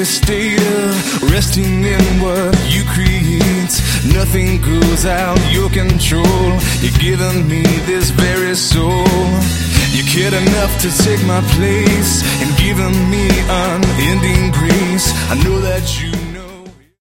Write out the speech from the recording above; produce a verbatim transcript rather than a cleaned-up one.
this state of resting in what you create. Nothing goes out your control. You're giving me this very soul. You cared enough to take my place and giving me unending grace. I know that you